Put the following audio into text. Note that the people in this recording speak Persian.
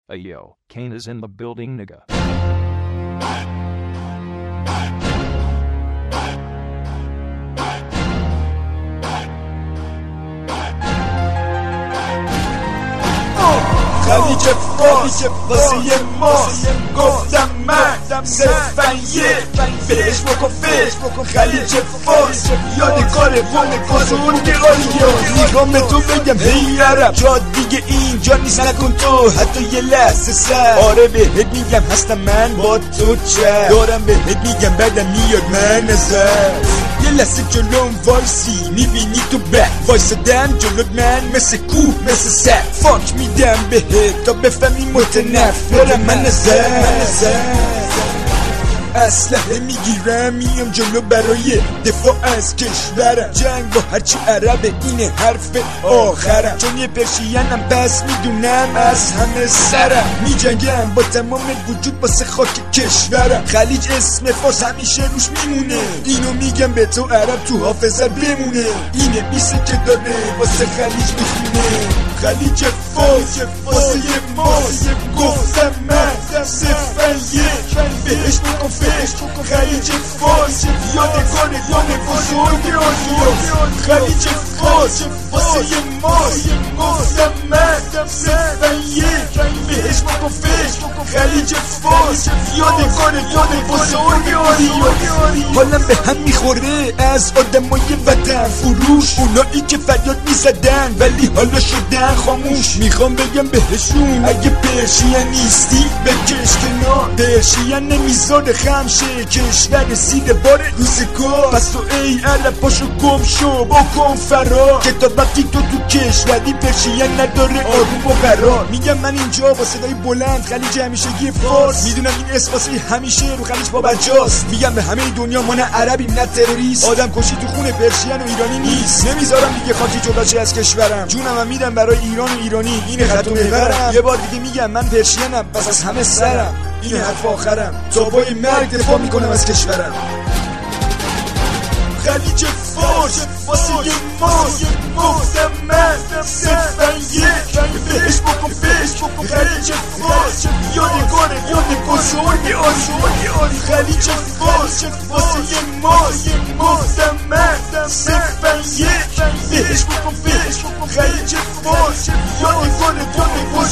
Hey yo, Kane is in the building, nigga. خلیج فارس واسه ما گفتم من صرفن بهش بکن فکر خلیج فارس یادگار بزرگ آریا میخوام به تو بگم هی عرب جا دیگه اینجا نیست نکن تو حتی یه لحظه سر آره بهت میگم هستم من با تو چه دارم بهت میگم بعدم میاد من نظر یه لحظه جلوم وایسی میبینی تو به وایسادم جلوت من مثل کوه مثل سر فاک میدم بهت تا بفهمی متنفرم من نظر اسلحه میگیرم میام جلو برای دفاع از کشورم جنگ با هرچی عربه اینه حرف آخرم چون یه پرشینم پس میدونم از همه سرم میجنگم با تمام وجود واسه خاک کشورم خلیج اسم فارس همیشه روش میمونه اینو میگم به تو عرب تو حافظت بمونه اینه بیسه که داره واسه خلیج میخونه خلیج فارس واسه ماست گفتم من صرفن بهش بکن خلیج فارس یادگار بزرگ آریا خلیج فارس واسه ماست گفتم من صرفن بهش بکن خلیج فارس یادگار بزرگ آریا حالم به هم میخوره از آدمای وطن فروش اونایی که فریاد میزدن ولی حالا شدن خاموش میخوام بگم بهشون اگه پرشین نیستی بکش کنار پرشین نمیذاره خمشه کشور زیر بار روزگار پس تو ای عرب پاشو گم شو بکن فرار که تا وقتی تو کشوری پرشین نداره آروم و قرار میگم من اینجا با صدای بلند خلیج همیشگی فارس میدونم این اسم واسه همیشه رو خلیج بابرجاست میگم به همه دنیا ما نه عربیم نه تروریست آدم کشی تو خون پرشین و ایرانی نیست نمیذارم دیگه خاکی جدا از کشورم جونم هم میدم برای ایران و ایرانی این خط و محورم یه بار دیگه میگم من پرشینم پس از همه سرم این حرف آخرم تا پای مرگ دفاع میکنم از کشورم خلیج فارس واسه ماست گفتم من صرفن بهش بکن خلیج فارس یادگار بزرگ آریا خلیج فارس واسه ماست گفتم من صرفن بهش بکن خلیج فارس یادگار